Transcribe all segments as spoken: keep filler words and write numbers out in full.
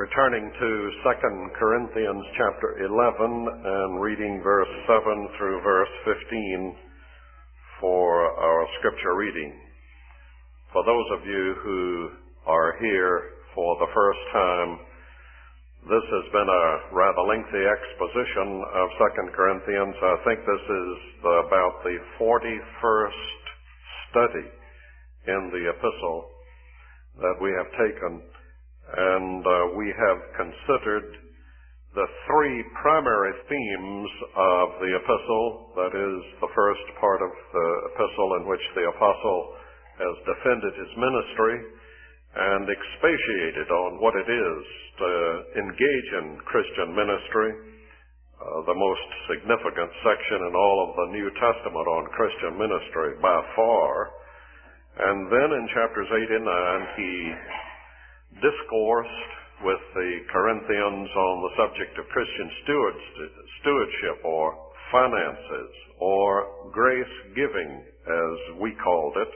We're turning to Second Corinthians chapter eleven and reading verse seven through verse fifteen for our scripture reading. For those of you who are here for the first time, this has been a rather lengthy exposition of Second Corinthians. I think this is about the forty-first study in the epistle that we have taken. And uh, we have considered the three primary themes of the epistle. That is, the first part of the epistle in which the apostle has defended his ministry and expatiated on what it is to engage in Christian ministry, uh, the most significant section in all of the New Testament on Christian ministry by far. And then in chapters eight and nine, he discoursed with the Corinthians on the subject of Christian stewardship or finances or grace giving, as we called it.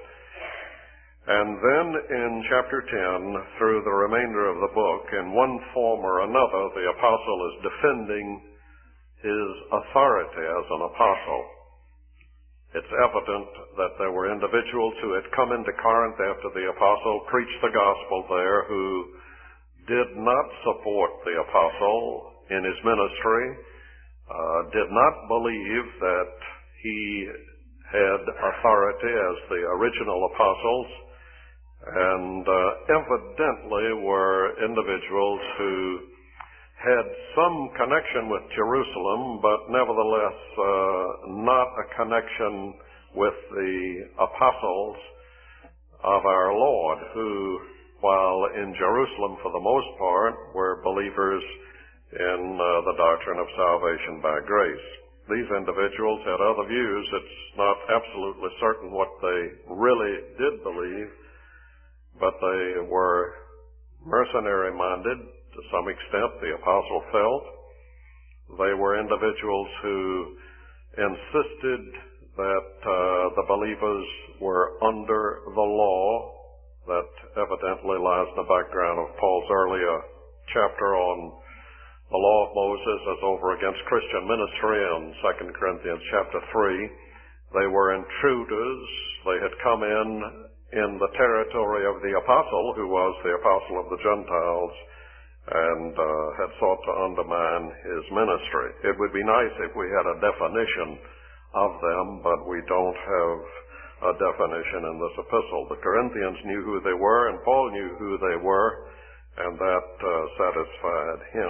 And then in chapter ten, through the remainder of the book, in one form or another, the apostle is defending his authority as an apostle. It's evident that there were individuals who had come into Corinth after the apostle preached the gospel there who did not support the apostle in his ministry, uh, did not believe that he had authority as the original apostles, and uh, evidently were individuals who had some connection with Jerusalem, but nevertheless uh, not a connection with the apostles of our Lord, who, while in Jerusalem for the most part, were believers in uh, the doctrine of salvation by grace. These individuals had other views. It's not absolutely certain what they really did believe, but they were mercenary-minded. To some extent, the apostle felt. They were individuals who insisted that uh, the believers were under the law. That evidently lies in the background of Paul's earlier chapter on the law of Moses as over against Christian ministry in Second Corinthians chapter three. They were intruders. They had come in in the territory of the apostle, who was the apostle of the Gentiles, and uh, had sought to undermine his ministry. It would be nice if we had a definition of them, but we don't have a definition in this epistle. The Corinthians knew who they were, and Paul knew who they were, and that uh, satisfied him.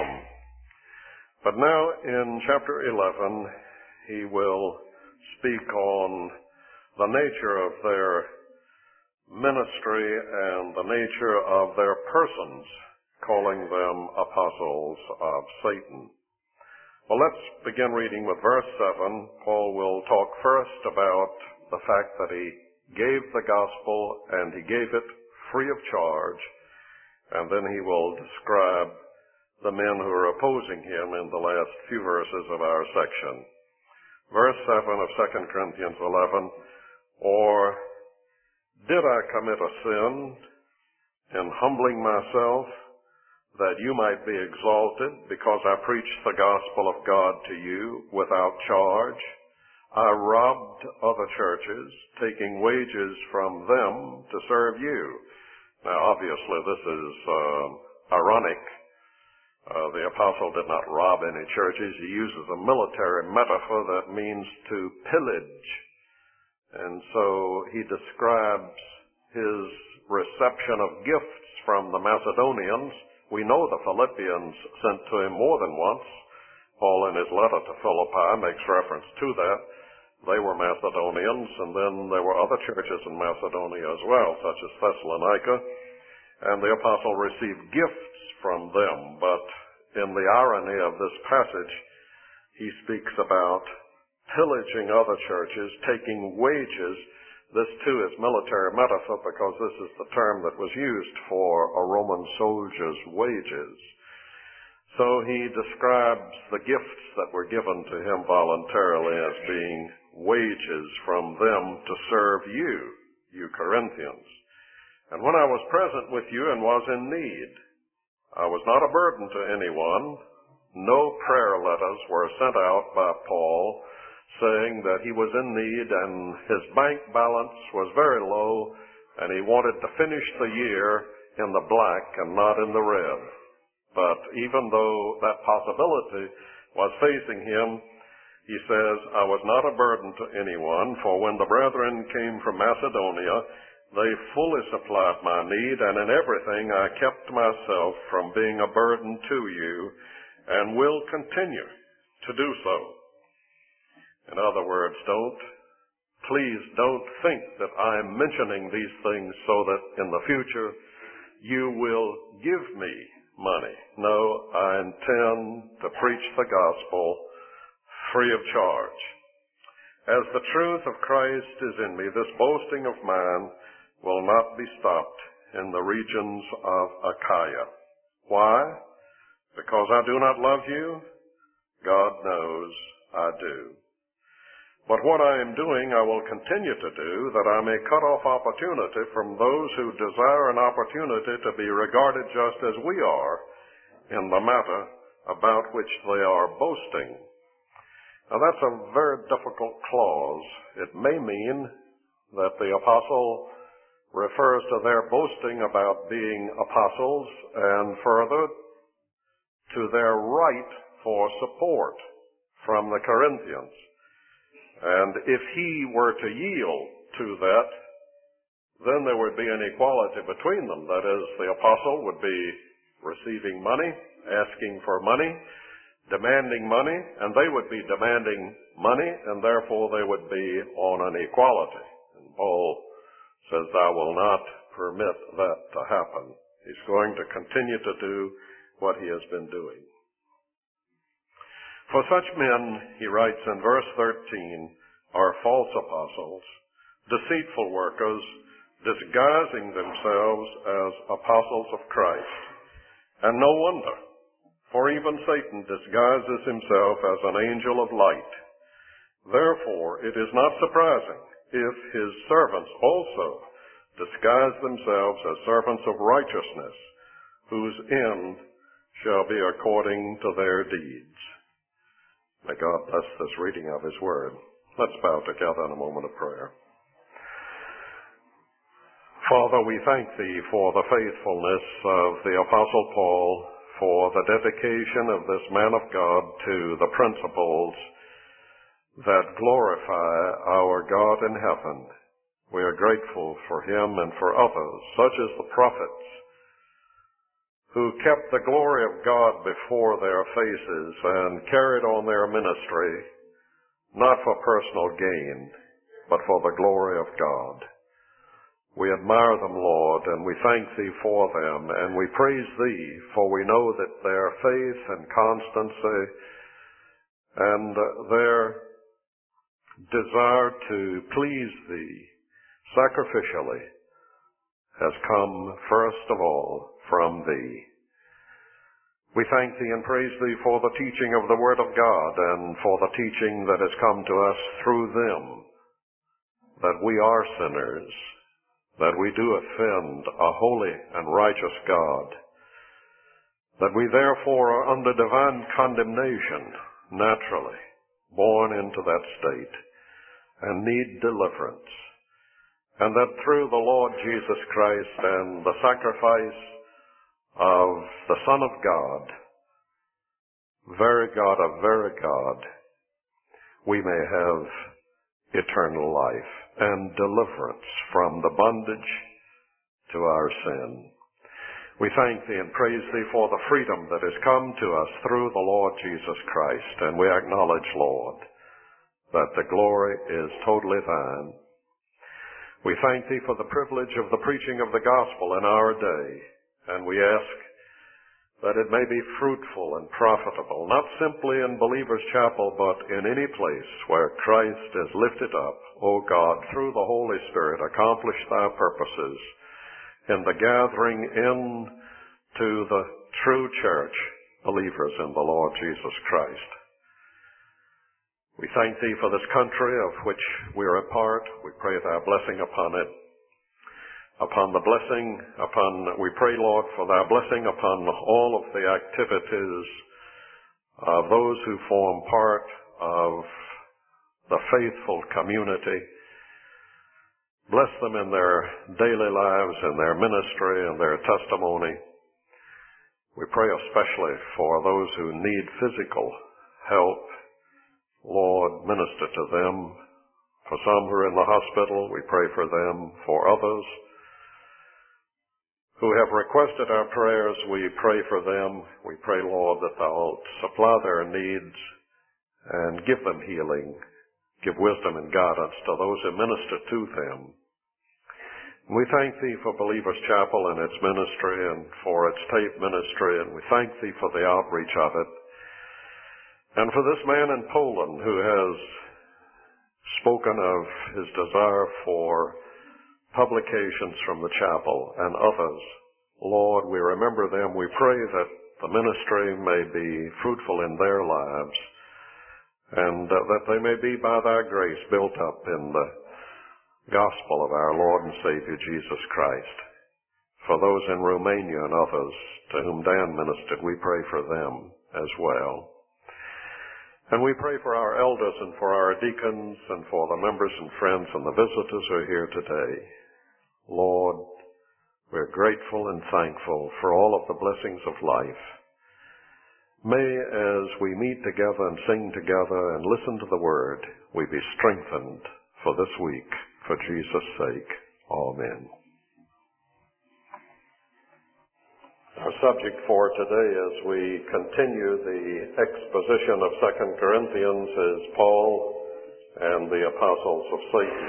But now in chapter eleven, he will speak on the nature of their ministry and the nature of their persons, calling them apostles of Satan. Well, let's begin reading with verse seven. Paul will talk first about the fact that he gave the gospel and he gave it free of charge, and then he will describe the men who are opposing him in the last few verses of our section. Verse seven of Second Corinthians eleven, or did I commit a sin in humbling myself, that you might be exalted, because I preached the gospel of God to you without charge? I robbed other churches, taking wages from them to serve you. Now, obviously, this is uh, ironic. Uh, the apostle did not rob any churches. He uses a military metaphor that means to pillage. And so he describes his reception of gifts from the Macedonians. We know the Philippians sent to him more than once. Paul, in his letter to Philippi, makes reference to that. They were Macedonians, and then there were other churches in Macedonia as well, such as Thessalonica, and the apostle received gifts from them. But in the irony of this passage, he speaks about pillaging other churches, taking wages. This, too, is military metaphor, because this is the term that was used for a Roman soldier's wages. So he describes the gifts that were given to him voluntarily as being wages from them to serve you, you Corinthians. And when I was present with you and was in need, I was not a burden to anyone. No prayer letters were sent out by Paul saying that he was in need and his bank balance was very low and he wanted to finish the year in the black and not in the red. But even though that possibility was facing him, he says, I was not a burden to anyone, for when the brethren came from Macedonia, they fully supplied my need, and in everything I kept myself from being a burden to you, and will continue to do so. In other words, don't, please don't think that I'm mentioning these things so that in the future you will give me money. No, I intend to preach the gospel free of charge. As the truth of Christ is in me, this boasting of mine will not be stopped in the regions of Achaia. Why? Because I do not love you? God knows I do. But what I am doing, I will continue to do, that I may cut off opportunity from those who desire an opportunity to be regarded just as we are in the matter about which they are boasting. Now that's a very difficult clause. It may mean that the apostle refers to their boasting about being apostles and further to their right for support from the Corinthians. And if he were to yield to that, then there would be an equality between them. That is, the apostle would be receiving money, asking for money, demanding money, and they would be demanding money, and therefore they would be on an equality. And Paul says, I will not permit that to happen. He's going to continue to do what he has been doing. For such men, he writes in verse thirteen, are false apostles, deceitful workers, disguising themselves as apostles of Christ. And no wonder, for even Satan disguises himself as an angel of light. Therefore, it is not surprising if his servants also disguise themselves as servants of righteousness, whose end shall be according to their deeds. May God bless this reading of his word. Let's bow together in a moment of prayer. Father, we thank thee for the faithfulness of the Apostle Paul, for the dedication of this man of God to the principles that glorify our God in heaven. We are grateful for him and for others, such as the prophets, who kept the glory of God before their faces and carried on their ministry, not for personal gain, but for the glory of God. We admire them, Lord, and we thank thee for them, and we praise thee, for we know that their faith and constancy and their desire to please thee sacrificially has come first of all from thee. We thank thee and praise thee for the teaching of the Word of God and for the teaching that has come to us through them, that we are sinners, that we do offend a holy and righteous God, that we therefore are under divine condemnation, naturally, born into that state, and need deliverance, and that through the Lord Jesus Christ and the sacrifice of the Son of God, very God of very God, we may have eternal life and deliverance from the bondage to our sin. We thank thee and praise thee for the freedom that has come to us through the Lord Jesus Christ, and we acknowledge, Lord, that the glory is totally thine. We thank thee for the privilege of the preaching of the gospel in our day, and we ask that it may be fruitful and profitable, not simply in Believer's Chapel, but in any place where Christ is lifted up. O God, through the Holy Spirit, accomplish thy purposes in the gathering in to the true church, believers in the Lord Jesus Christ. We thank thee for this country of which we are a part. We pray thy blessing upon it. upon the blessing, upon, we pray, Lord, for thy blessing upon all of the activities of those who form part of the faithful community. Bless them in their daily lives, in their ministry, and their testimony. We pray especially for those who need physical help. Lord, minister to them. For some who are in the hospital, we pray for them. For others who have requested our prayers, we pray for them. We pray, Lord, that thou wilt supply their needs and give them healing. Give wisdom and guidance to those who minister to them. We thank thee for Believers Chapel and its ministry and for its tape ministry, and we thank thee for the outreach of it. And for this man in Poland who has spoken of his desire for publications from the chapel and others. Lord, we remember them. We pray that the ministry may be fruitful in their lives, and uh, that they may be, by thy grace, built up in the gospel of our Lord and Savior Jesus Christ. For those in Romania and others to whom Dan ministered, we pray for them as well. And we pray for our elders and for our deacons and for the members and friends and the visitors who are here today. Lord, we're grateful and thankful for all of the blessings of life. May, as we meet together and sing together and listen to the word, we be strengthened for this week, for Jesus' sake. Amen. Our subject for today as we continue the exposition of Second Corinthians is Paul and the apostles of Satan.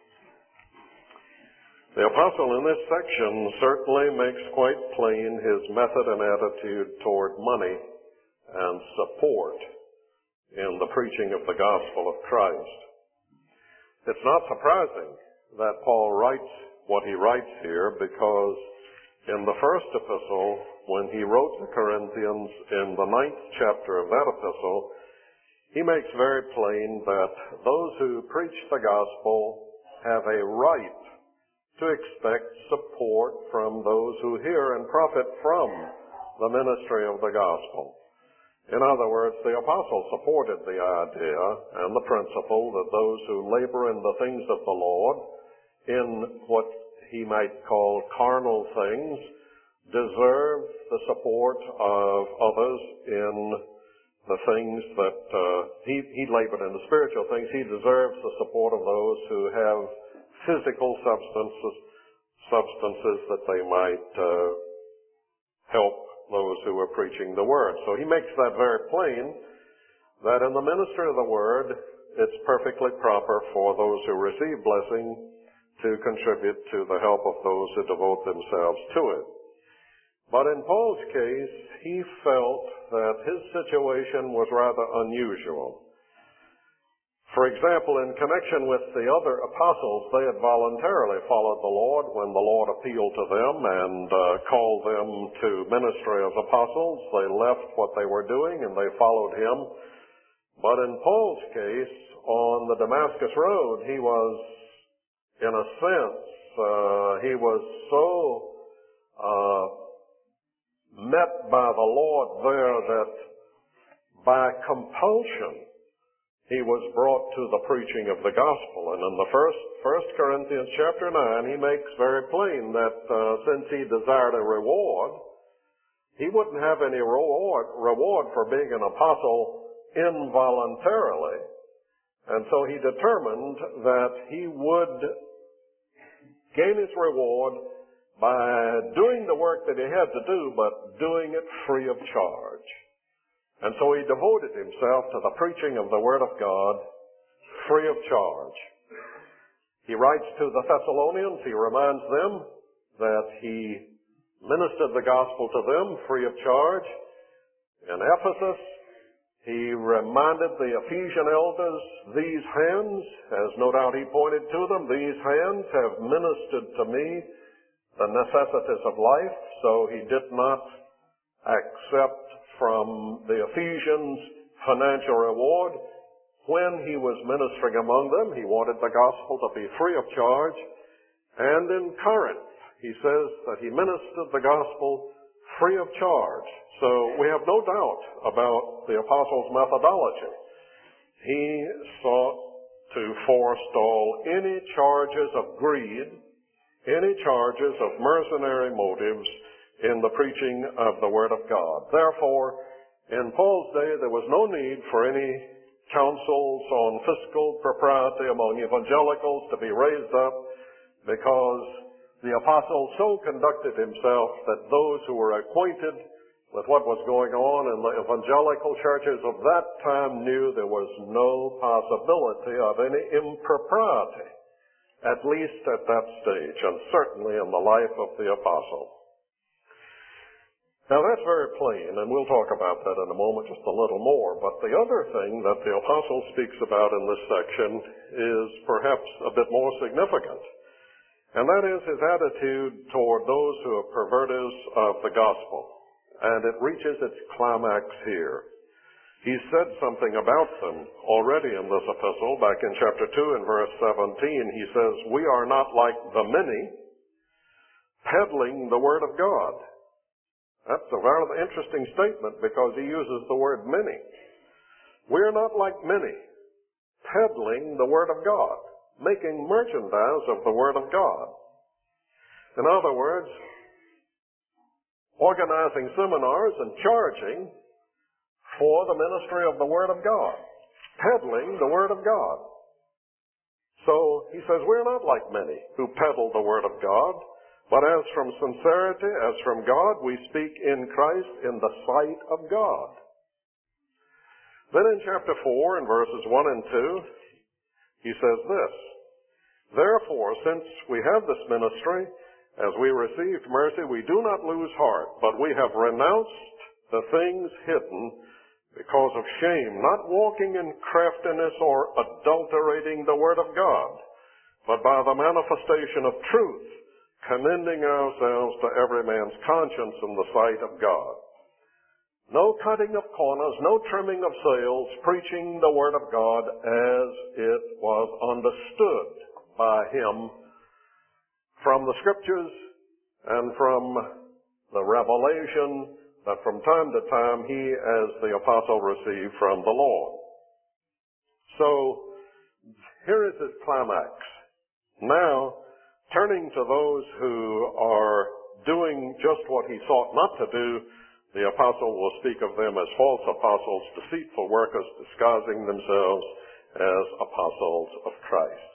The apostle in this section certainly makes quite plain his method and attitude toward money and support in the preaching of the gospel of Christ. It's not surprising that Paul writes what he writes here, because in the first epistle, when he wrote the Corinthians in the ninth chapter of that epistle, he makes very plain that those who preach the gospel have a right to expect support from those who hear and profit from the ministry of the gospel. In other words, the apostle supported the idea and the principle that those who labor in the things of the Lord, in what he might call carnal things, deserve the support of others in the things that uh, he, he labored in the spiritual things. He deserves the support of those who have physical substances, substances that they might uh, help those who are preaching the word. So he makes that very plain, that in the ministry of the word, it's perfectly proper for those who receive blessing to contribute to the help of those who devote themselves to it. But in Paul's case, he felt that his situation was rather unusual. For example, in connection with the other apostles, they had voluntarily followed the Lord when the Lord appealed to them and uh, called them to ministry as apostles. They left what they were doing and they followed him. But in Paul's case, on the Damascus Road, he was, in a sense, uh, he was so uh, met by the Lord there that by compulsion, he was brought to the preaching of the gospel. And in the first, First Corinthians chapter nine, he makes very plain that uh, since he desired a reward, he wouldn't have any reward, reward for being an apostle involuntarily. And so he determined that he would gain his reward by doing the work that he had to do, but doing it free of charge. And so he devoted himself to the preaching of the Word of God free of charge. He writes to the Thessalonians, he reminds them that he ministered the gospel to them free of charge. In Ephesus, he reminded the Ephesian elders, these hands, as no doubt he pointed to them, these hands have ministered to me the necessities of life, so he did not accept from the Ephesians financial reward. When he was ministering among them, he wanted the gospel to be free of charge. And in Corinth, he says that he ministered the gospel free of charge. So we have no doubt about the apostle's methodology. He sought to forestall any charges of greed, any charges of mercenary motives in the preaching of the Word of God. Therefore, in Paul's day, there was no need for any councils on fiscal propriety among evangelicals to be raised up, because the apostle so conducted himself that those who were acquainted with what was going on in the evangelical churches of that time knew there was no possibility of any impropriety, at least at that stage, and certainly in the life of the apostle. Now that's very plain, and we'll talk about that in a moment just a little more. But the other thing that the apostle speaks about in this section is perhaps a bit more significant, and that is his attitude toward those who are perverters of the gospel. And it reaches its climax here. He said something about them already in this epistle. Back in chapter two and verse seventeen, he says, "We are not like the many, peddling the word of God." That's a very interesting statement, because he uses the word many. We're not like many, peddling the word of God, making merchandise of the word of God. In other words, organizing seminars and charging for the ministry of the Word of God, peddling the Word of God. So he says, we're not like many who peddle the Word of God, but as from sincerity, as from God, we speak in Christ in the sight of God. Then in chapter four, in verses one and two, he says this, "Therefore, since we have this ministry, as we received mercy, we do not lose heart, but we have renounced the things hidden because of shame, not walking in craftiness or adulterating the word of God, but by the manifestation of truth, commending ourselves to every man's conscience in the sight of God." No cutting of corners, no trimming of sails, preaching the word of God as it was understood by him from the Scriptures and from the revelation that from time to time he, as the apostle, received from the Lord. So, here is his climax. Now, turning to those who are doing just what he sought not to do, the apostle will speak of them as false apostles, deceitful workers, disguising themselves as apostles of Christ.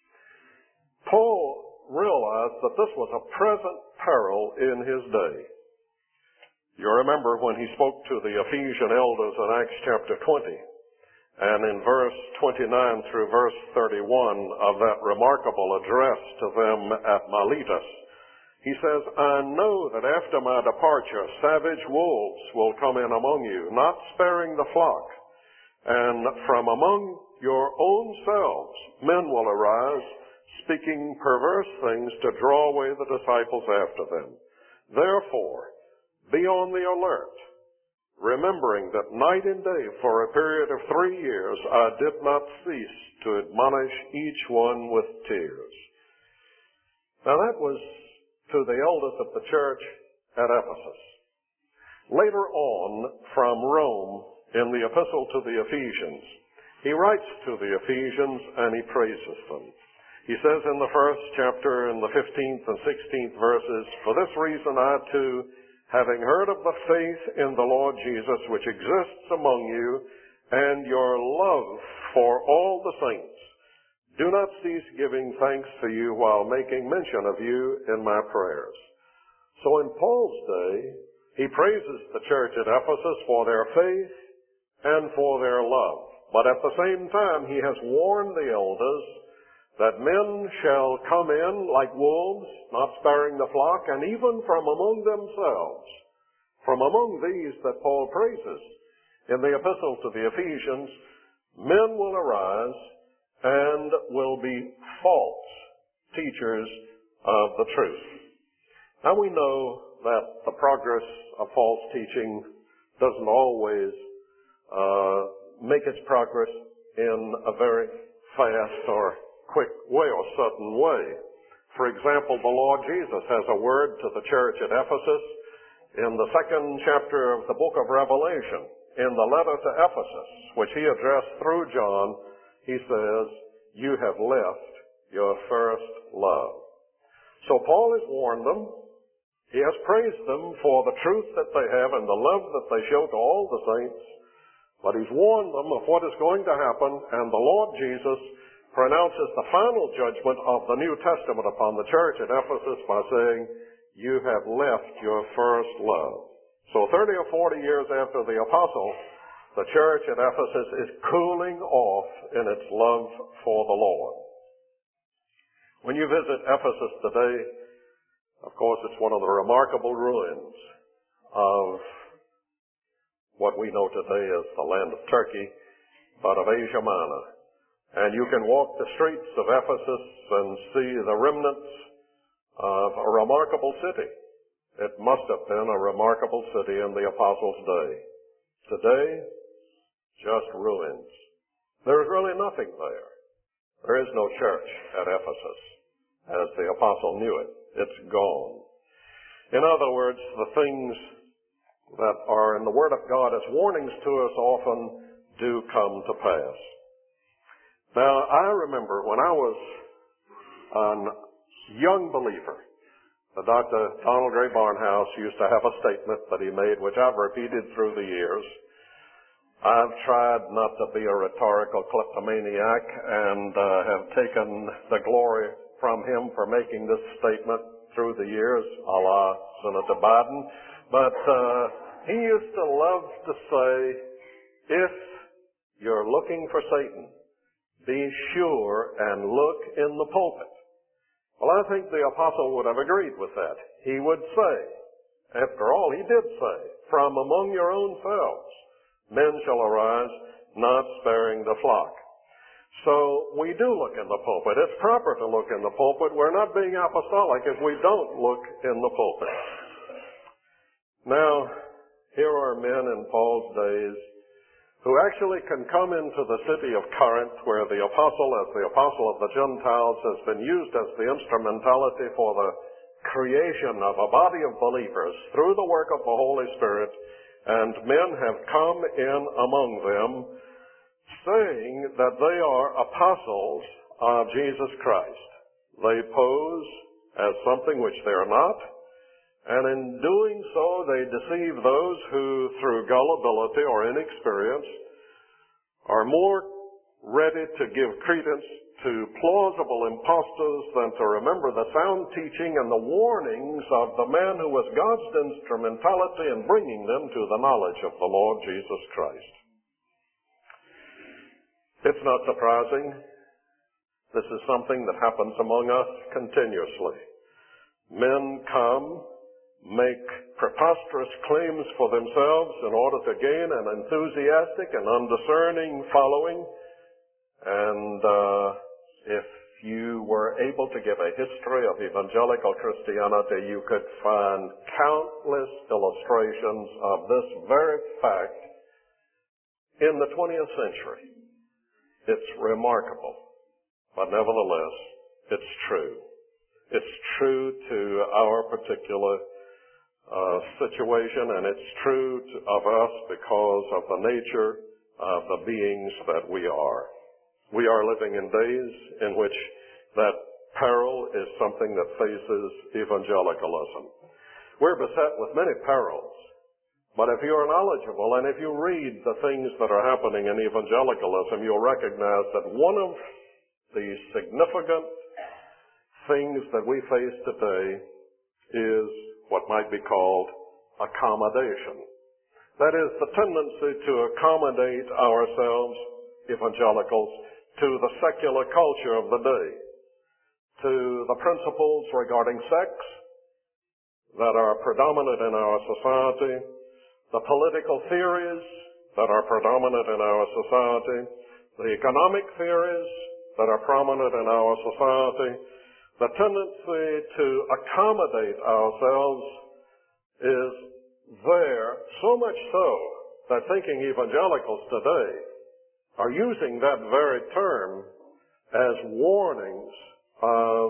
Paul realized that this was a present peril in his day. You remember when he spoke to the Ephesian elders in Acts chapter twenty, and in verse twenty-nine through verse thirty-one of that remarkable address to them at Miletus, he says, "I know that after my departure savage wolves will come in among you, not sparing the flock, and from among your own selves men will arise, speaking perverse things to draw away the disciples after them. Therefore, be on the alert, remembering that night and day for a period of three years I did not cease to admonish each one with tears." Now that was to the elders of the church at Ephesus. Later on, from Rome, in the epistle to the Ephesians, he writes to the Ephesians and he praises them. He says in the first chapter, in the fifteenth and sixteenth verses, "For this reason I too, having heard of the faith in the Lord Jesus which exists among you, and your love for all the saints, do not cease giving thanks for you while making mention of you in my prayers." So in Paul's day, he praises the church at Ephesus for their faith and for their love. But at the same time, he has warned the elders that men shall come in like wolves, not sparing the flock, and even from among themselves, from among these that Paul praises in the epistle to the Ephesians, men will arise and will be false teachers of the truth. Now we know that the progress of false teaching doesn't always uh, make its progress in a very fast or quick way or sudden way. For example, the Lord Jesus has a word to the church at Ephesus in the second chapter of the book of Revelation. In the letter to Ephesus, which he addressed through John, he says, "You have left your first love." So Paul has warned them. He has praised them for the truth that they have and the love that they show to all the saints. But he's warned them of what is going to happen, and the Lord Jesus pronounces the final judgment of the New Testament upon the church at Ephesus by saying, "You have left your first love." So thirty or forty years after the apostle, the church at Ephesus is cooling off in its love for the Lord. When you visit Ephesus today, of course, it's one of the remarkable ruins of what we know today as the land of Turkey, but of Asia Minor. And you can walk the streets of Ephesus and see the remnants of a remarkable city. It must have been a remarkable city in the apostles' day. Today, just ruins. There is really nothing there. There is no church at Ephesus, as the apostle knew it. It's gone. In other words, the things that are in the Word of God as warnings to us often do come to pass. Now, I remember when I was a young believer, the Doctor Donald Gray Barnhouse used to have a statement that he made, which I've repeated through the years. I've tried not to be a rhetorical kleptomaniac and uh, have taken the glory from him for making this statement through the years, a la Senator Biden. But uh, he used to love to say, if you're looking for Satan, be sure and look in the pulpit. Well, I think the apostle would have agreed with that. He would say, after all, he did say, from among your own selves, men shall arise, not sparing the flock. So we do look in the pulpit. It's proper to look in the pulpit. We're not being apostolic if we don't look in the pulpit. Now, here are men in Paul's days who actually can come into the city of Corinth, where the apostle, as the apostle of the Gentiles, has been used as the instrumentality for the creation of a body of believers through the work of the Holy Spirit, and men have come in among them saying that they are apostles of Jesus Christ. They pose as something which they are not, and in doing so they deceive those who, through gullibility or inexperience, are more ready to give credence to plausible impostors than to remember the sound teaching and the warnings of the man who was God's instrumentality in bringing them to the knowledge of the Lord Jesus Christ. It's not surprising. This is something that happens among us continuously. Men come, make preposterous claims for themselves in order to gain an enthusiastic and undiscerning following. And uh, if you were able to give a history of evangelical Christianity, you could find countless illustrations of this very fact in the twentieth century. It's remarkable, but nevertheless, it's true. It's true to our particular uh, situation, and it's true to, of us because of the nature of the beings that we are. We are living in days in which that peril is something that faces evangelicalism. We're beset with many perils. But if you are knowledgeable and if you read the things that are happening in evangelicalism, you'll recognize that one of the significant things that we face today is what might be called accommodation. That is, the tendency to accommodate ourselves, evangelicals, to the secular culture of the day, to the principles regarding sex that are predominant in our society, the political theories that are predominant in our society, the economic theories that are prominent in our society, the tendency to accommodate ourselves is there, so much so that thinking evangelicals today are using that very term as warnings of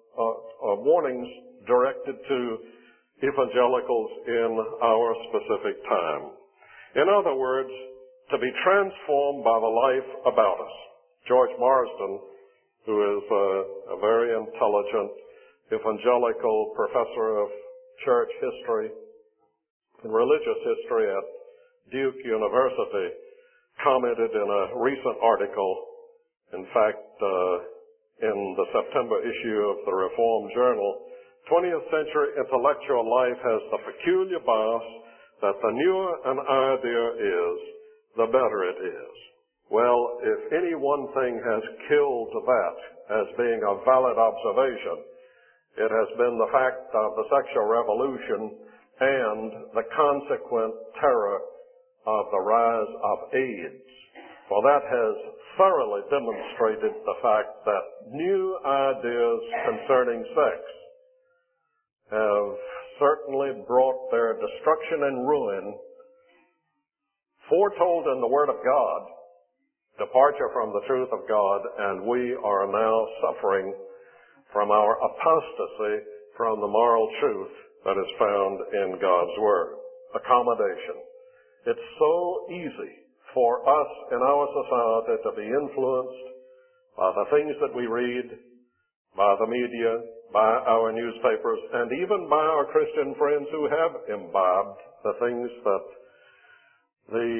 uh, uh, warnings directed to evangelicals in our specific time. In other words, to be transformed by the life about us. George Marsden, who is a, a very intelligent evangelical professor of church history and religious history at Duke University, commented in a recent article, in fact, uh, in the September issue of the Reform Journal, twentieth century intellectual life has the peculiar bias that the newer an idea is, the better it is. Well, if any one thing has killed that as being a valid observation, it has been the fact of the sexual revolution and the consequent terror of the rise of AIDS. For that has thoroughly demonstrated the fact that new ideas concerning sex have certainly brought their destruction and ruin, foretold in the Word of God, departure from the truth of God, and we are now suffering from our apostasy from the moral truth that is found in God's Word. Accommodation. It's so easy for us in our society to be influenced by the things that we read, by the media, by our newspapers, and even by our Christian friends who have imbibed the things that the,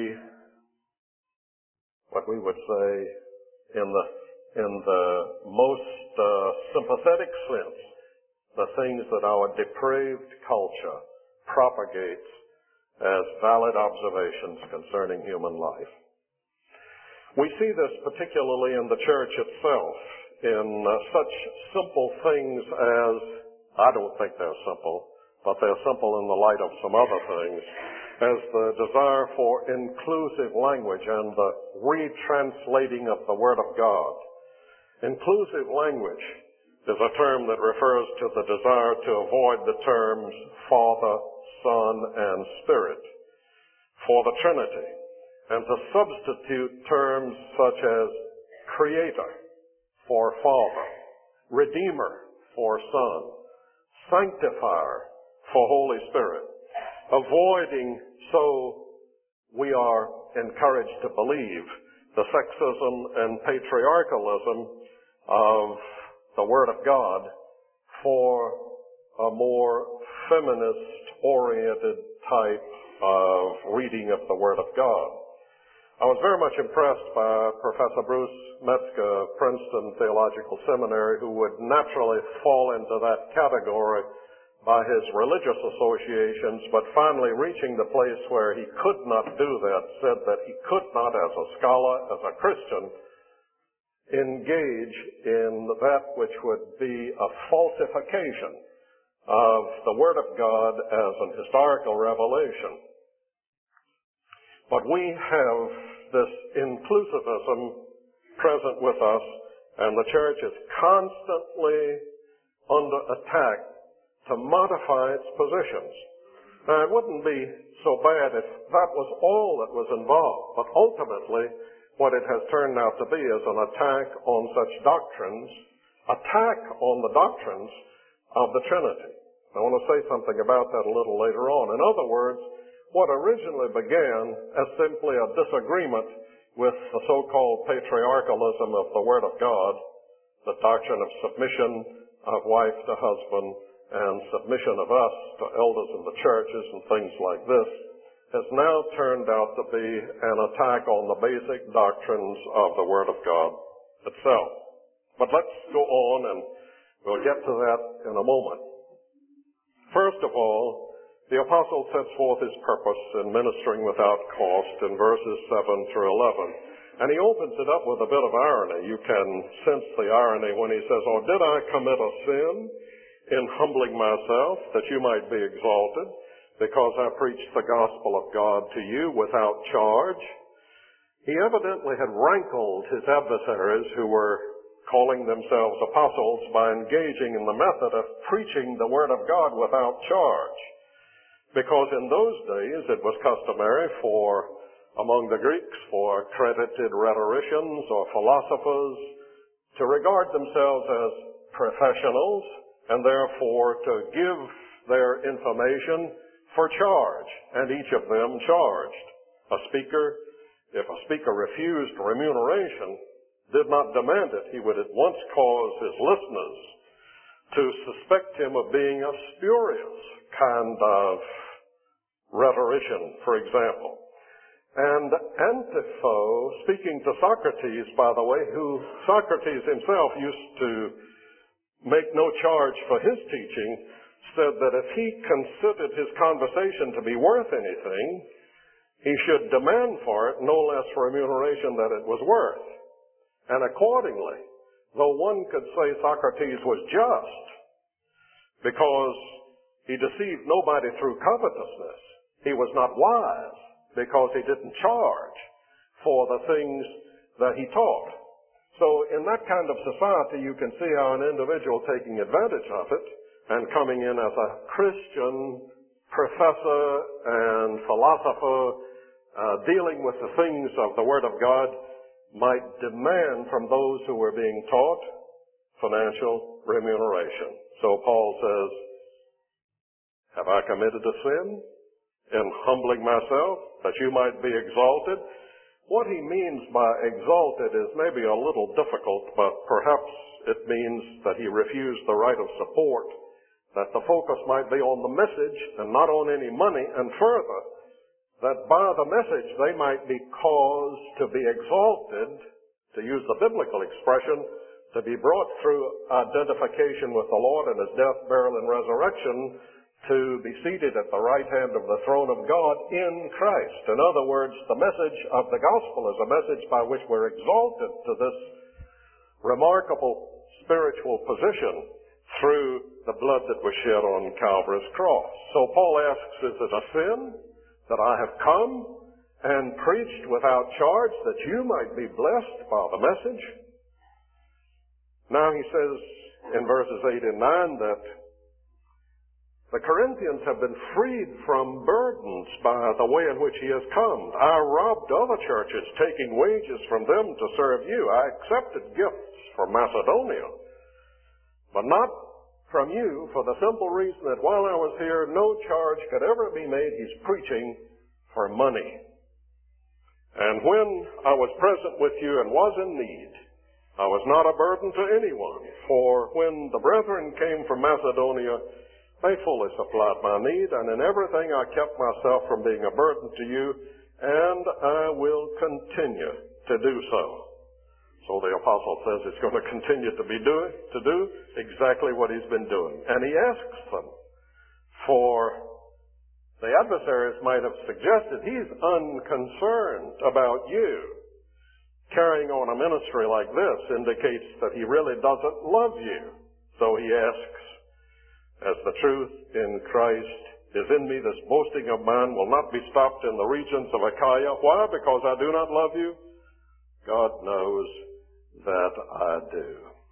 what we would say in the, in the most uh, sympathetic sense, the things that our depraved culture propagates as valid observations concerning human life. We see this particularly in the church itself, in uh, such simple things as, I don't think they're simple, but they're simple in the light of some other things, as the desire for inclusive language and the retranslating of the Word of God. Inclusive language is a term that refers to the desire to avoid the terms Father, Son, and Spirit for the Trinity, and to substitute terms such as Creator for Father, Redeemer for Son, Sanctifier for Holy Spirit, avoiding, so we are encouraged to believe, the sexism and patriarchalism of the Word of God for a more feminist-oriented type of reading of the Word of God. I was very much impressed by Professor Bruce Metzger of Princeton Theological Seminary, who would naturally fall into that category by his religious associations, but finally reaching the place where he could not do that, said that he could not, as a scholar, as a Christian, engage in that which would be a falsification of the Word of God as an historical revelation. But we have this inclusivism present with us, and the church is constantly under attack to modify its positions. Now, it wouldn't be so bad if that was all that was involved, but ultimately what it has turned out to be is an attack on such doctrines, attack on the doctrines of the Trinity. I want to say something about that a little later on. In other words, what originally began as simply a disagreement with the so-called patriarchalism of the Word of God, the doctrine of submission of wife to husband and submission of us to elders in the churches and things like this, has now turned out to be an attack on the basic doctrines of the Word of God itself. But let's go on, and we'll get to that in a moment. First of all, the apostle sets forth his purpose in ministering without cost in verses seven through eleven. And he opens it up with a bit of irony. You can sense the irony when he says, "Or did I commit a sin in humbling myself that you might be exalted, because I preached the gospel of God to you without charge?" He evidently had rankled his adversaries who were calling themselves apostles by engaging in the method of preaching the Word of God without charge. Because in those days it was customary for, among the Greeks, for accredited rhetoricians or philosophers to regard themselves as professionals and therefore to give their information for charge, and each of them charged. A speaker, if a speaker refused remuneration, did not demand it, he would at once cause his listeners to suspect him of being a spurious kind of rhetorician, for example. And Antipho, speaking to Socrates, by the way, who Socrates himself used to make no charge for his teaching, said that if he considered his conversation to be worth anything, he should demand for it no less remuneration than it was worth. And accordingly, though one could say Socrates was just, because he deceived nobody through covetousness, he was not wise, because he didn't charge for the things that he taught. So in that kind of society, you can see how an individual taking advantage of it and coming in as a Christian professor and philosopher, uh, dealing with the things of the Word of God, might demand from those who were being taught financial remuneration. So Paul says, have I committed a sin in humbling myself that you might be exalted? What he means by exalted is maybe a little difficult, but perhaps it means that he refused the right of support, that the focus might be on the message and not on any money, and further, that by the message they might be caused to be exalted, to use the biblical expression, to be brought through identification with the Lord and his death, burial, and resurrection, to be seated at the right hand of the throne of God in Christ. In other words, the message of the gospel is a message by which we're exalted to this remarkable spiritual position through the blood that was shed on Calvary's cross. So Paul asks, is it a sin that I have come and preached without charge that you might be blessed by the message? Now he says in verses eight and nine that the Corinthians have been freed from burdens by the way in which he has come. I robbed other churches, taking wages from them to serve you. I accepted gifts from Macedonia, but not from you, for the simple reason that while I was here, no charge could ever be made. He's preaching for money. And when I was present with you and was in need, I was not a burden to anyone, for when the brethren came from Macedonia, they fully supplied my need, and in everything I kept myself from being a burden to you, and I will continue to do so. So the apostle says he's going to continue to be doing, to do exactly what he's been doing. And he asks them, for the adversaries might have suggested he's unconcerned about you. Carrying on a ministry like this indicates that he really doesn't love you. So he asks, as the truth in Christ is in me, this boasting of mine will not be stopped in the regions of Achaia. Why? Because I do not love you? God knows that I do.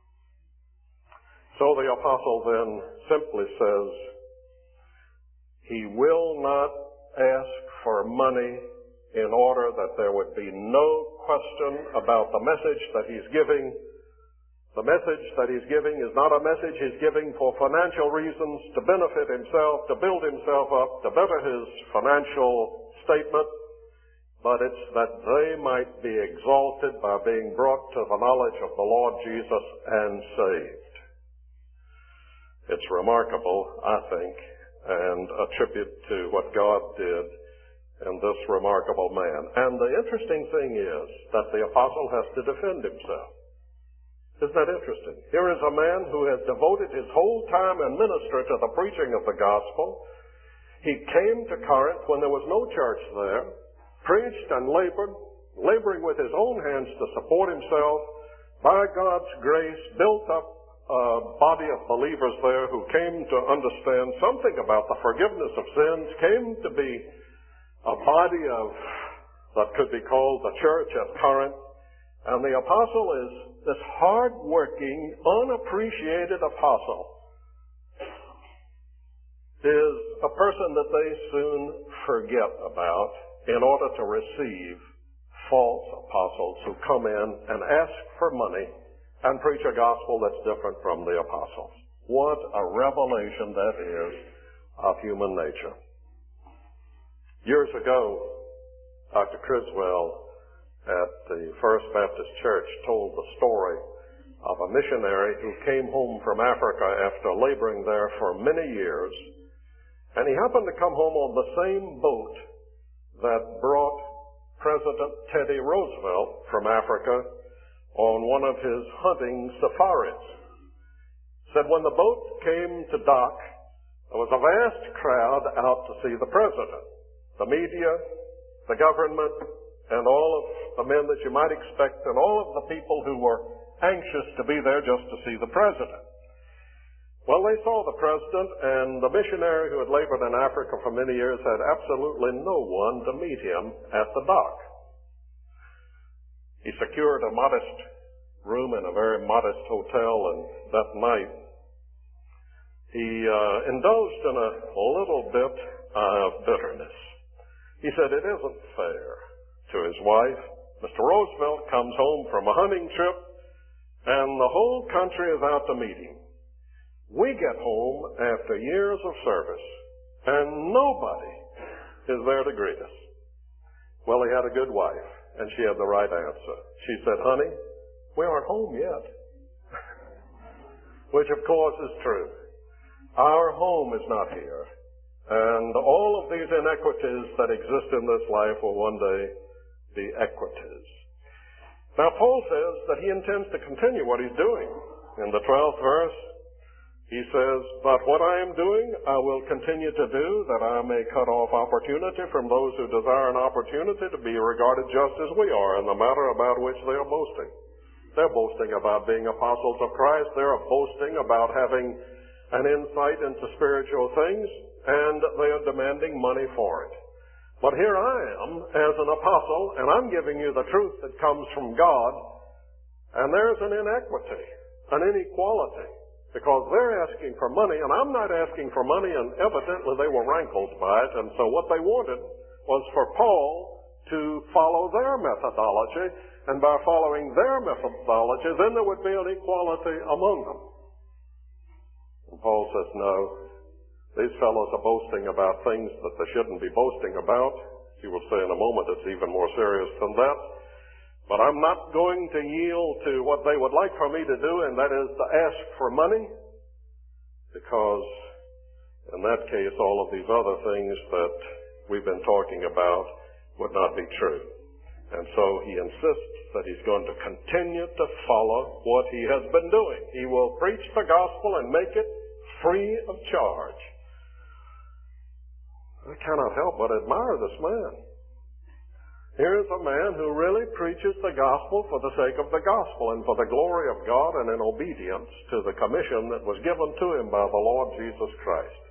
So the apostle then simply says, he will not ask for money in order that there would be no question about the message that he's giving. The message that he's giving is not a message he's giving for financial reasons, to benefit himself, to build himself up, to better his financial statement, but it's that they might be exalted by being brought to the knowledge of the Lord Jesus and saved. It's remarkable, I think, and a tribute to what God did in this remarkable man. And the interesting thing is that the apostle has to defend himself. Isn't that interesting? Here is a man who has devoted his whole time and ministry to the preaching of the gospel. He came to Corinth when there was no church there, preached and labored, laboring with his own hands to support himself. By God's grace, built up a body of believers there who came to understand something about the forgiveness of sins, came to be a body of that could be called the church at Corinth. And the apostle is this hard-working, unappreciated apostle, is a person that they soon forget about in order to receive false apostles who come in and ask for money and preach a gospel that's different from the apostles. What a revelation that is of human nature. Years ago, Doctor Criswell at the First Baptist Church told the story of a missionary who came home from Africa after laboring there for many years, and he happened to come home on the same boat that brought President Teddy Roosevelt from Africa on one of his hunting safaris. Said when the boat came to dock, there was a vast crowd out to see the president. The media, the government, and all of the men that you might expect, and all of the people who were anxious to be there just to see the president. Well, they saw the president, and the missionary who had labored in Africa for many years had absolutely no one to meet him at the dock. He secured a modest room in a very modest hotel, and that night he uh, indulged in a little bit of bitterness. He said, "It isn't fair," to his wife. "Mister Roosevelt comes home from a hunting trip, and the whole country is out to meet him. We get home after years of service, and nobody is there to greet us." Well, he had a good wife, and she had the right answer. She said, "Honey, we aren't home yet." Which, of course, is true. Our home is not here. And all of these inequities that exist in this life will one day be equities. Now, Paul says that he intends to continue what he's doing. In the twelfth verse, he says, "But what I am doing, I will continue to do, that I may cut off opportunity from those who desire an opportunity to be regarded just as we are in the matter about which they are boasting." They're boasting about being apostles of Christ. They're boasting about having an insight into spiritual things, and they are demanding money for it. But here I am as an apostle, and I'm giving you the truth that comes from God, and there's an inequity, an inequality, because they're asking for money, and I'm not asking for money, and evidently they were rankled by it, and so what they wanted was for Paul to follow their methodology, and by following their methodology, then there would be an equality among them. And Paul says, no, these fellows are boasting about things that they shouldn't be boasting about. He will say in a moment it's even more serious than that. But I'm not going to yield to what they would like for me to do, and that is to ask for money, because in that case all of these other things that we've been talking about would not be true. And so he insists that he's going to continue to follow what he has been doing. He will preach the gospel and make it free of charge. I cannot help but admire this man. Here's a man who really preaches the gospel for the sake of the gospel and for the glory of God and in obedience to the commission that was given to him by the Lord Jesus Christ.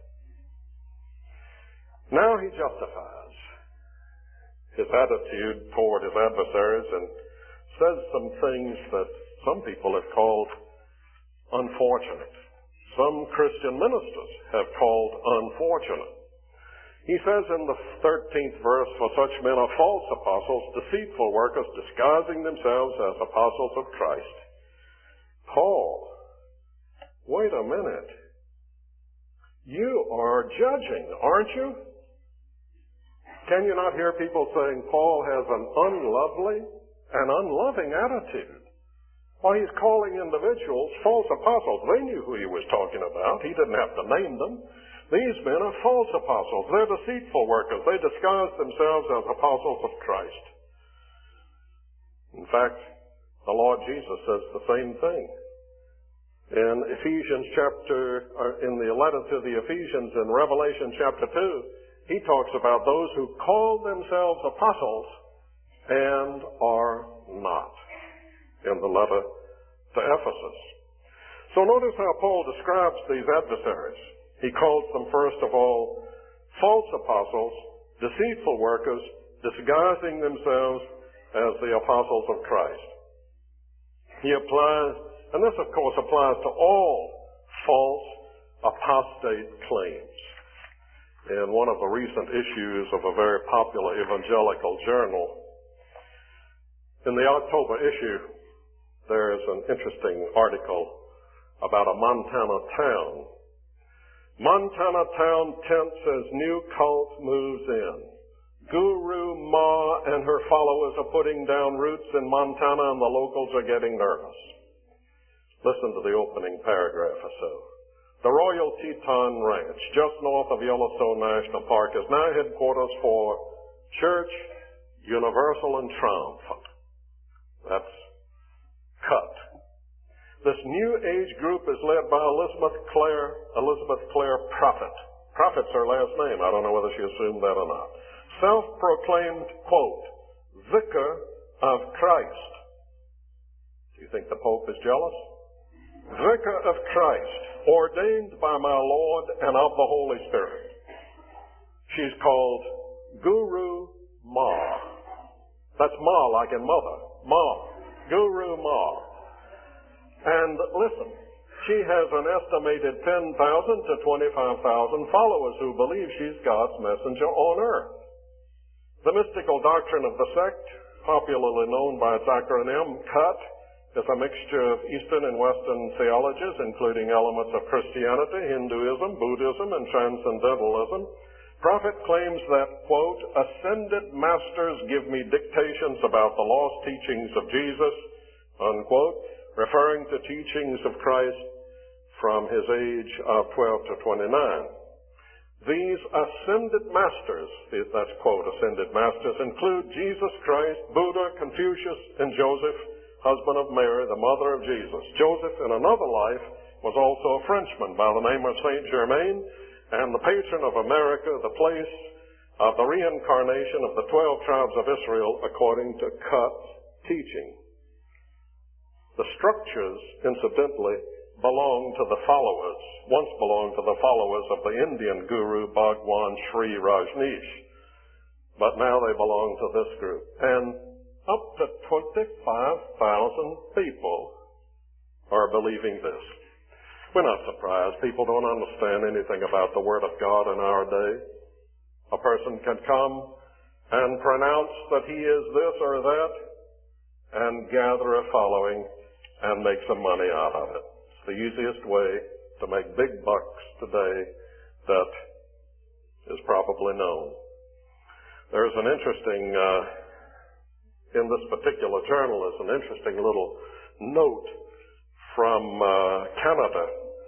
Now he justifies his attitude toward his adversaries and says some things that some people have called unfortunate. Some Christian ministers have called unfortunate. He says in the thirteenth verse, "For such men are false apostles, deceitful workers, disguising themselves as apostles of Christ." Paul, wait a minute. You are judging, aren't you? Can you not hear people saying Paul has an unlovely and unloving attitude? Why, he's calling individuals false apostles. They knew who he was talking about. He didn't have to name them. These men are false apostles. They're deceitful workers. They disguise themselves as apostles of Christ. In fact, the Lord Jesus says the same thing. In Ephesians chapter, or in the letter to the Ephesians in Revelation chapter two, he talks about those who call themselves apostles and are not, in the letter to Ephesus. So notice how Paul describes these adversaries. He calls them, first of all, false apostles, deceitful workers, disguising themselves as the apostles of Christ. He applies, and this of course applies to all false apostate claims. In one of the recent issues of a very popular evangelical journal, in the October issue, there is an interesting article about a Montana town. Montana town tents as new cult moves in. Guru Ma and her followers are putting down roots in Montana, and the locals are getting nervous. Listen to the opening paragraph or so. The Royal Teton Ranch, just north of Yellowstone National Park, is now headquarters for Church Universal and Triumphant. That's cut. This New Age group is led by Elizabeth Clare, Elizabeth Clare Prophet. Prophet's her last name. I don't know whether she assumed that or not. Self-proclaimed, quote, Vicar of Christ. Do you think the Pope is jealous? Vicar of Christ, ordained by my Lord and of the Holy Spirit. She's called Guru Ma. That's Ma like in mother. Ma. Guru Ma. And listen, she has an estimated ten thousand to twenty-five thousand followers who believe she's God's messenger on earth. The mystical doctrine of the sect, popularly known by its acronym CUT, is a mixture of Eastern and Western theologies, including elements of Christianity, Hinduism, Buddhism, and Transcendentalism. Prophet claims that, quote, ascended masters give me dictations about the lost teachings of Jesus, unquote, referring to teachings of Christ from his age of twelve to twenty-nine. These ascended masters, that's quote, ascended masters, include Jesus Christ, Buddha, Confucius, and Joseph, husband of Mary, the mother of Jesus. Joseph, in another life, was also a Frenchman by the name of Saint Germain, and the patron of America, the place of the reincarnation of the twelve tribes of Israel, according to Cut's teaching. The structures, incidentally, belong to the followers, once belonged to the followers of the Indian guru Bhagwan Sri Rajneesh, but now they belong to this group. And up to twenty-five thousand people are believing this. We're not surprised. People don't understand anything about the Word of God in our day. A person can come and pronounce that he is this or that and gather a following and make some money out of it. It's the easiest way to make big bucks today that is probably known. There's an interesting, uh, in this particular journal, is an interesting little note from uh, Canada.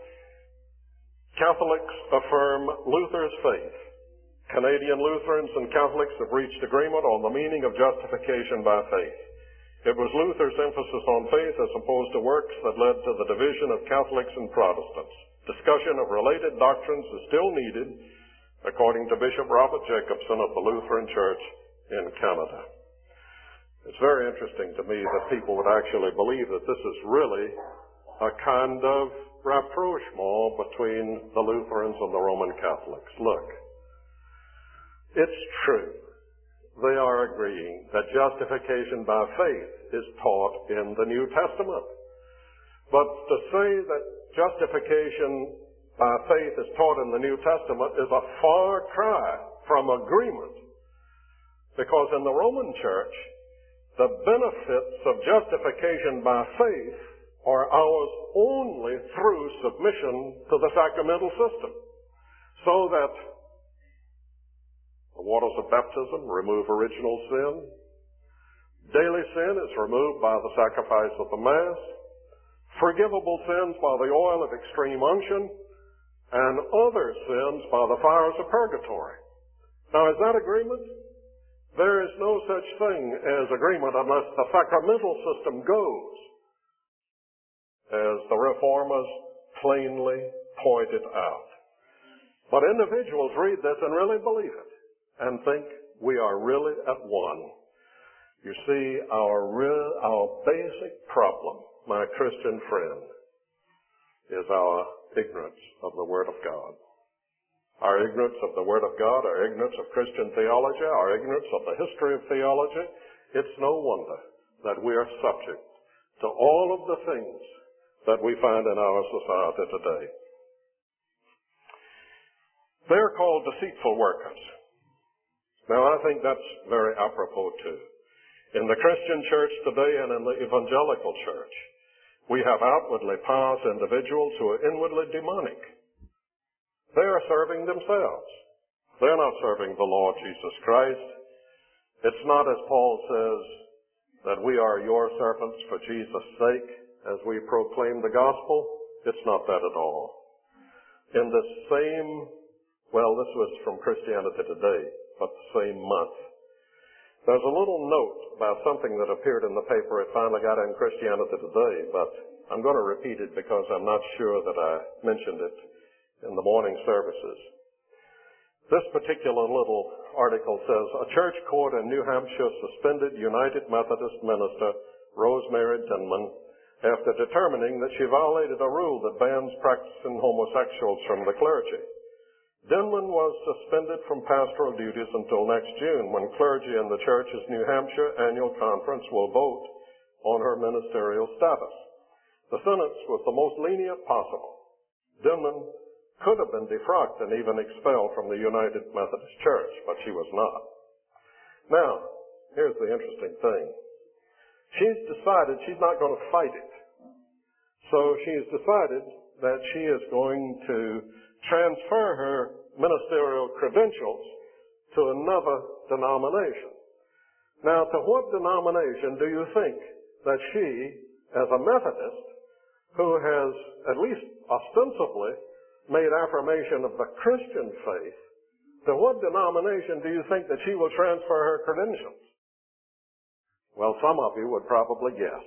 Catholics affirm Luther's faith. Canadian Lutherans and Catholics have reached agreement on the meaning of justification by faith. It was Luther's emphasis on faith as opposed to works that led to the division of Catholics and Protestants. Discussion of related doctrines is still needed, according to Bishop Robert Jacobson of the Lutheran Church in Canada. It's very interesting to me that people would actually believe that this is really a kind of rapprochement between the Lutherans and the Roman Catholics. Look, it's true. They are agreeing that justification by faith is taught in the New Testament. But to say that justification by faith is taught in the New Testament is a far cry from agreement. Because in the Roman Church, the benefits of justification by faith are ours only through submission to the sacramental system. So that the waters of baptism remove original sin. Daily sin is removed by the sacrifice of the Mass. Forgivable sins by the oil of extreme unction. And other sins by the fires of purgatory. Now, is that agreement? There is no such thing as agreement unless the sacramental system goes, as the Reformers plainly pointed out. But individuals read this and really believe it and think we are really at one. You see, our real, our basic problem, my Christian friend, is our ignorance of the Word of God. Our ignorance of the Word of God, our ignorance of Christian theology, our ignorance of the history of theology. It's no wonder that we are subject to all of the things that we find in our society today. They're called deceitful workers. Now, I think that's very apropos too. In the Christian church today and in the evangelical church, We have outwardly pious individuals who are inwardly demonic. They are serving themselves. They're not serving the Lord Jesus Christ. It's not, as Paul says, that we are your servants for Jesus' sake as we proclaim the gospel. It's not that at all. In this same, well, this was from Christianity Today, but the same month, there's a little note about something that appeared in the paper. It finally got in Christianity Today, but I'm going to repeat it because I'm not sure that I mentioned it in the morning services. This particular little article says, a church court in New Hampshire suspended United Methodist minister Rosemary Denman after determining that she violated a rule that bans practicing homosexuals from the clergy. Denman was suspended from pastoral duties until next June, when clergy in the church's New Hampshire annual conference will vote on her ministerial status. The sentence was the most lenient possible. Denman could have been defrocked and even expelled from the United Methodist Church, but she was not. Now, here's the interesting thing. She's decided she's not going to fight it. So she's decided that she is going to transfer her ministerial credentials to another denomination. Now, to what denomination do you think that she, as a Methodist, who has at least ostensibly made affirmation of the Christian faith, to what denomination do you think that she will transfer her credentials? Well, some of you would probably guess.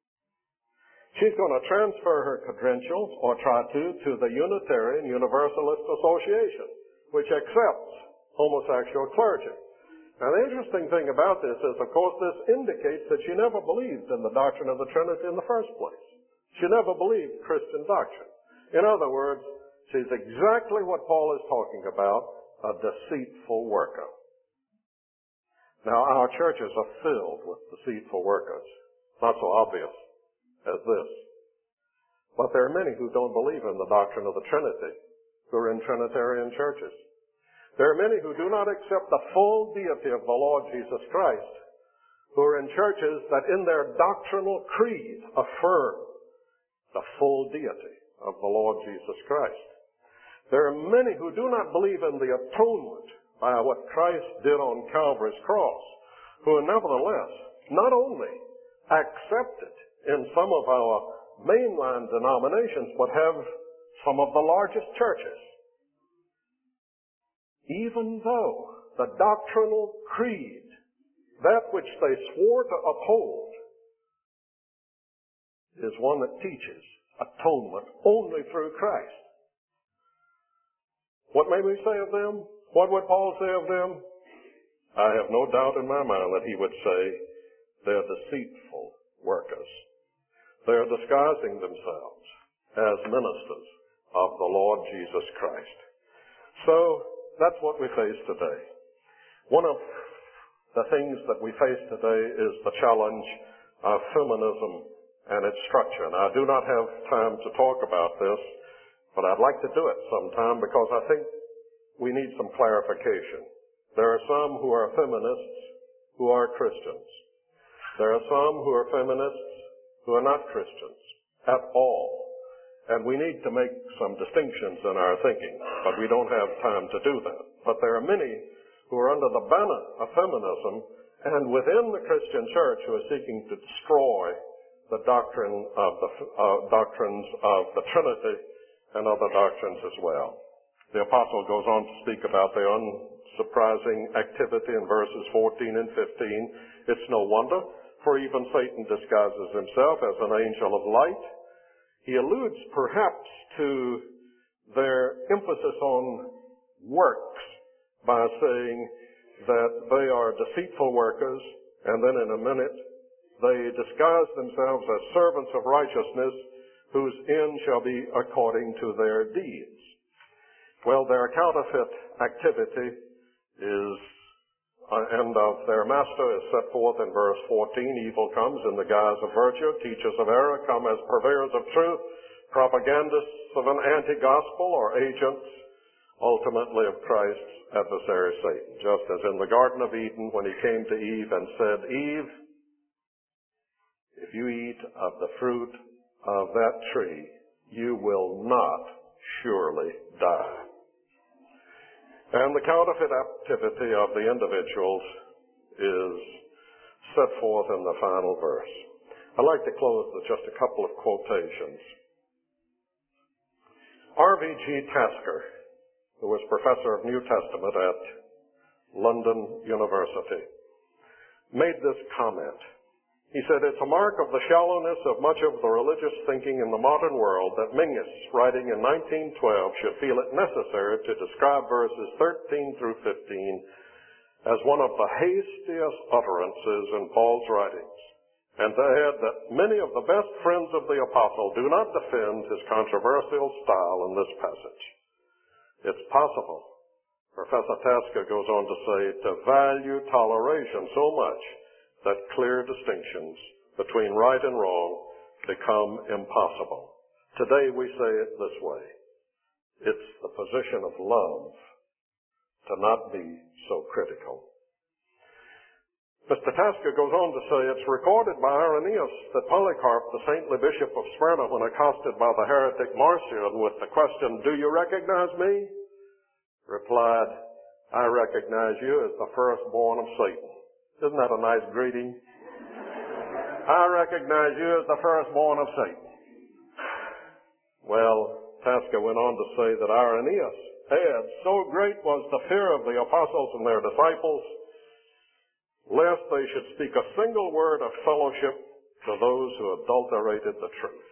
She's going to transfer her credentials, or try to, to the Unitarian Universalist Association, which accepts homosexual clergy. Now, the interesting thing about this is, of course, this indicates that she never believed in the doctrine of the Trinity in the first place. She never believed Christian doctrine. In other words, she's exactly what Paul is talking about, a deceitful worker. Now, our churches are filled with deceitful workers. Not so obvious as this. But there are many who don't believe in the doctrine of the Trinity, who are in Trinitarian churches. There are many who do not accept the full deity of the Lord Jesus Christ, who are in churches that in their doctrinal creed affirm the full deity of the Lord Jesus Christ. There are many who do not believe in the atonement by what Christ did on Calvary's cross, who are nevertheless not only accepted in some of our mainline denominations, but have some of the largest churches. Even though the doctrinal creed, that which they swore to uphold, is one that teaches atonement only through Christ. What may we say of them? What would Paul say of them? I have no doubt in my mind that he would say they're deceitful workers. They're disguising themselves as ministers of the Lord Jesus Christ. So that's what we face today. One of the things that we face today is the challenge of feminism and its structure. And I do not have time to talk about this, but I'd like to do it sometime because I think we need some clarification. There are some who are feminists who are Christians. There are some who are feminists who are not Christians at all. And we need to make some distinctions in our thinking, but we don't have time to do that. But there are many who are under the banner of feminism and within the Christian church who are seeking to destroy the doctrine of the uh, doctrines of the Trinity and other doctrines as well. The apostle goes on to speak about the unsurprising activity in verses fourteen and fifteen. It's no wonder, for even Satan disguises himself as an angel of light. He alludes perhaps to their emphasis on works by saying that they are deceitful workers, and then in a minute they disguise themselves as servants of righteousness, whose end shall be according to their deeds. Well, their counterfeit activity is and of their master is set forth in verse fourteen. Evil comes in the guise of virtue. Teachers of error come as purveyors of truth, propagandists of an anti-gospel, or agents, ultimately, of Christ's adversary Satan. Just as in the Garden of Eden when he came to Eve and said, Eve, if you eat of the fruit of that tree, you will not surely die. And the counterfeit activity of the individuals is set forth in the final verse. I'd like to close with just a couple of quotations. R V G Tasker, who was professor of New Testament at London University, made this comment. He said, "It's a mark of the shallowness of much of the religious thinking in the modern world that Mingus, writing in nineteen twelve, should feel it necessary to describe verses thirteen through fifteen as one of the hastiest utterances in Paul's writings, and to add that many of the best friends of the apostle do not defend his controversial style in this passage. It's possible," Professor Tasker goes on to say, "to value toleration so much that clear distinctions between right and wrong become impossible. Today we say it this way: it's the position of love to not be so critical." Mister Tasker goes on to say, "It's recorded by Irenaeus that Polycarp, the saintly bishop of Smyrna, when accosted by the heretic Marcion with the question, 'Do you recognize me?' replied, 'I recognize you as the firstborn of Satan.'" Isn't that a nice greeting? "I recognize you as the firstborn of Satan." Well, Tasker went on to say that Irenaeus adds, "So great was the fear of the apostles and their disciples, lest they should speak a single word of fellowship to those who adulterated the truth."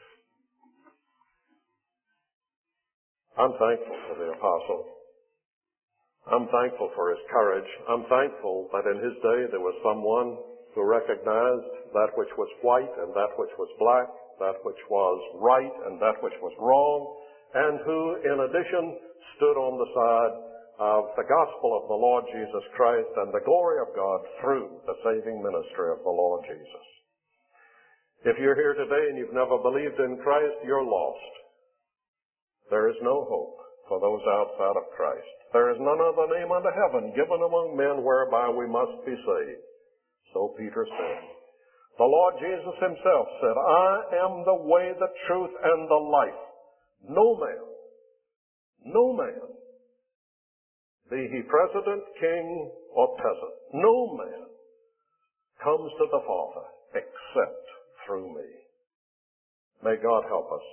I'm thankful for the apostle. I'm thankful for his courage. I'm thankful that in his day there was someone who recognized that which was white and that which was black, that which was right and that which was wrong, and who, in addition, stood on the side of the gospel of the Lord Jesus Christ and the glory of God through the saving ministry of the Lord Jesus. If you're here today and you've never believed in Christ, you're lost. There is no hope for those outside of Christ. There is none other name under heaven given among men whereby we must be saved. So Peter said. The Lord Jesus himself said, "I am the way, the truth, and the life. No man, no man, be he president, king, or peasant, no man comes to the Father except through me." May God help us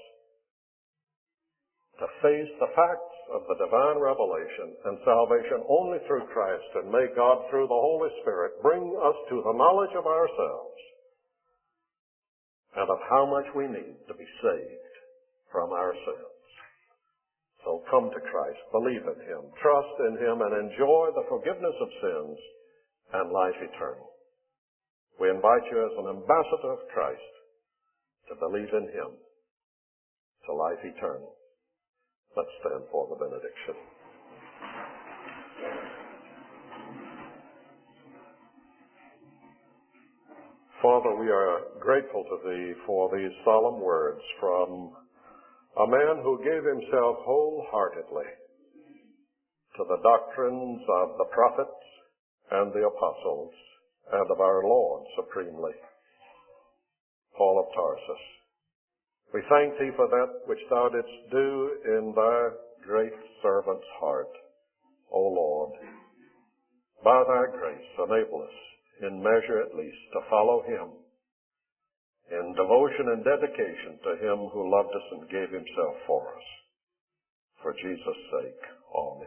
to face the facts of the divine revelation and salvation only through Christ, and may God, through the Holy Spirit, bring us to the knowledge of ourselves and of how much we need to be saved from our sins. So come to Christ, believe in him, trust in him, and enjoy the forgiveness of sins and life eternal. We invite you as an ambassador of Christ to believe in him to life eternal. Let's stand for the benediction. Father, we are grateful to thee for these solemn words from a man who gave himself wholeheartedly to the doctrines of the prophets and the apostles and of our Lord supremely, Paul of Tarsus. We thank thee for that which thou didst do in thy great servant's heart, O Lord. By thy grace, enable us, in measure at least, to follow him in devotion and dedication to him who loved us and gave himself for us. For Jesus' sake, amen.